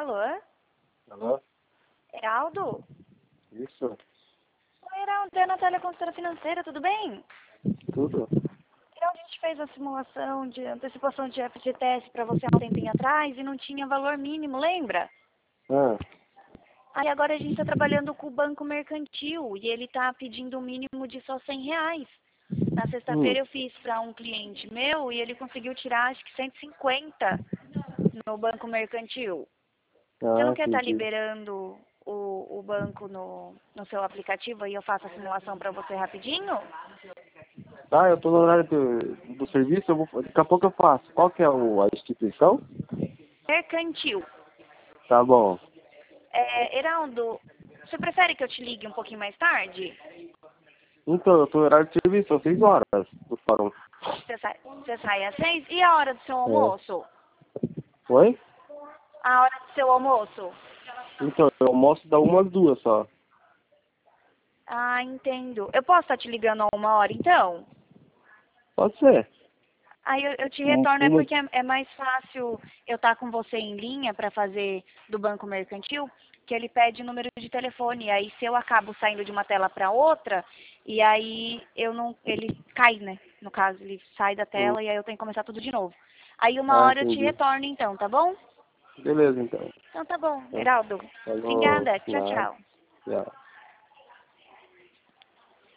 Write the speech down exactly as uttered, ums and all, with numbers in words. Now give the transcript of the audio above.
Alô? Alô? Heraldo? Isso? Oi, Heraldo, é a Natália, consultora financeira, tudo bem? Tudo? Heraldo, a gente fez a simulação de antecipação de F G T S para você há um tempinho atrás e não tinha valor mínimo, lembra? Ah, Aí agora a gente está trabalhando com o Banco Mercantil e ele está pedindo um mínimo de só cem reais. Na hum. sexta-feira eu fiz para um cliente meu e ele conseguiu tirar acho que cento e cinquenta no Banco Mercantil. Você Ah, não quer estar entendi. liberando o, o banco no, no seu aplicativo e eu faço a simulação para você rapidinho? Ah, eu tô no horário do, do serviço, eu vou, daqui a pouco eu faço. Qual que é o, a instituição? Mercantil. Tá bom. É, Heraldo, você prefere que eu te ligue um pouquinho mais tarde? Então, eu tô no horário de serviço, são seis horas do fórum. Você sai, você sai às seis? E a hora do seu É. almoço? Oi? A hora do seu almoço? Então, eu almoço da uma às duas só. Ah, entendo. Eu posso estar te ligando a uma hora, então? Pode ser. Aí eu, eu te Um- retorno, é Uma... porque é, é mais fácil eu estar com você em linha para fazer do Banco Mercantil, que ele pede número de telefone. E aí se eu acabo saindo de uma tela para outra, e aí eu não, ele cai, né? No caso, ele sai da Hum. tela e aí eu tenho que começar tudo de novo. Aí uma Ah, hora eu te entendi. retorno então, tá bom? Beleza, então. Então tá bom, Então, Heraldo. falou, Obrigada. Tchau, nada. tchau. Tchau.